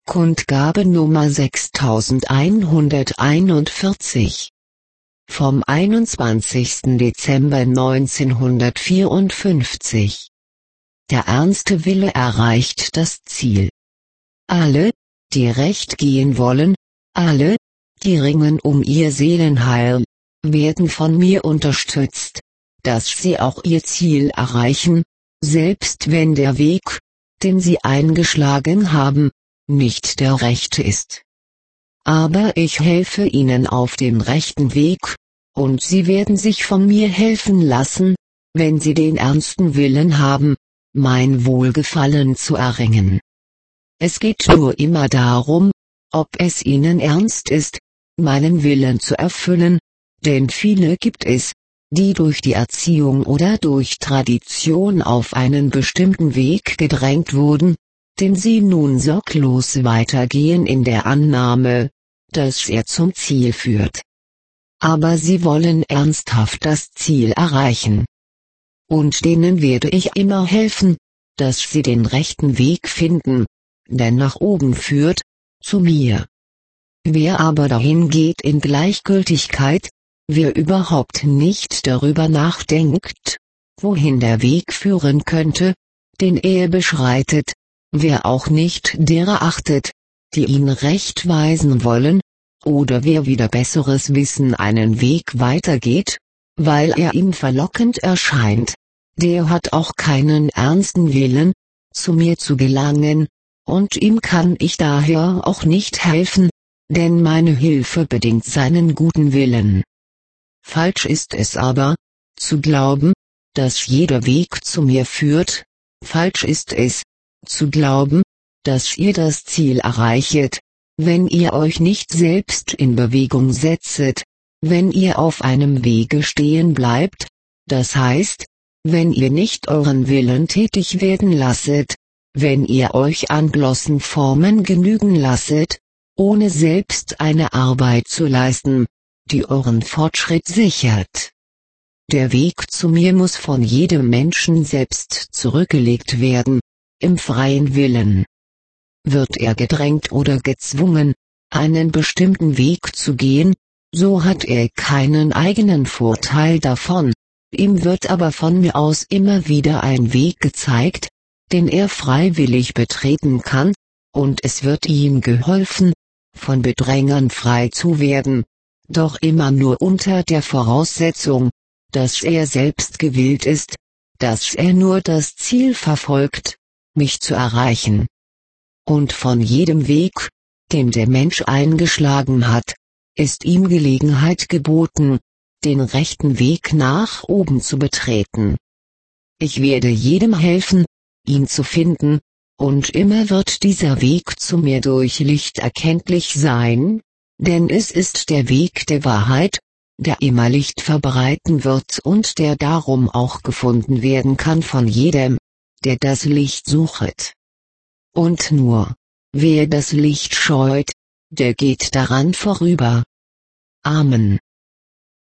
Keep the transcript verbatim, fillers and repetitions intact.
Kundgabe Nummer sechstausendeinhunderteinundvierzig. Vom einundzwanzigsten Dezember neunzehnhundertvierundfünfzig. Der ernste Wille erreicht das Ziel. Alle, die recht gehen wollen, alle, die ringen um ihr Seelenheil, werden von mir unterstützt, dass sie auch ihr Ziel erreichen, selbst wenn der Weg, den sie eingeschlagen haben, nicht der rechte ist. Aber ich helfe ihnen auf dem rechten Weg, und sie werden sich von mir helfen lassen, wenn sie den ernsten Willen haben, mein Wohlgefallen zu erringen. Es geht nur immer darum, ob es ihnen ernst ist, meinen Willen zu erfüllen, denn viele gibt es, die durch die Erziehung oder durch Tradition auf einen bestimmten Weg gedrängt wurden, den sie nun sorglos weitergehen in der Annahme, dass er zum Ziel führt. Aber sie wollen ernsthaft das Ziel erreichen. Und denen werde ich immer helfen, dass sie den rechten Weg finden, der nach oben führt, zu mir. Wer aber dahin geht in Gleichgültigkeit, wer überhaupt nicht darüber nachdenkt, wohin der Weg führen könnte, den er beschreitet, wer auch nicht derer achtet, die ihn recht weisen wollen, oder wer wider besseres Wissen einen Weg weitergeht, weil er ihm verlockend erscheint, der hat auch keinen ernsten Willen, zu mir zu gelangen, und ihm kann ich daher auch nicht helfen, denn meine Hilfe bedingt seinen guten Willen. Falsch ist es aber, zu glauben, dass jeder Weg zu mir führt, falsch ist es, zu glauben, dass ihr das Ziel erreichet, wenn ihr euch nicht selbst in Bewegung setzet, wenn ihr auf einem Wege stehen bleibt, das heißt, wenn ihr nicht euren Willen tätig werden lasset, wenn ihr euch an bloßen Formen genügen lasset, ohne selbst eine Arbeit zu leisten, die euren Fortschritt sichert. Der Weg zu mir muss von jedem Menschen selbst zurückgelegt werden, im freien Willen. Wird er gedrängt oder gezwungen, einen bestimmten Weg zu gehen, so hat er keinen eigenen Vorteil davon, ihm wird aber von mir aus immer wieder ein Weg gezeigt, den er freiwillig betreten kann, und es wird ihm geholfen, von Bedrängern frei zu werden, doch immer nur unter der Voraussetzung, dass er selbst gewillt ist, dass er nur das Ziel verfolgt, mich zu erreichen. Und von jedem Weg, den der Mensch eingeschlagen hat, ist ihm Gelegenheit geboten, den rechten Weg nach oben zu betreten. Ich werde jedem helfen, ihn zu finden, und immer wird dieser Weg zu mir durch Licht erkenntlich sein, denn es ist der Weg der Wahrheit, der immer Licht verbreiten wird und der darum auch gefunden werden kann von jedem, der das Licht suchet. Und nur, wer das Licht scheut, der geht daran vorüber. Amen.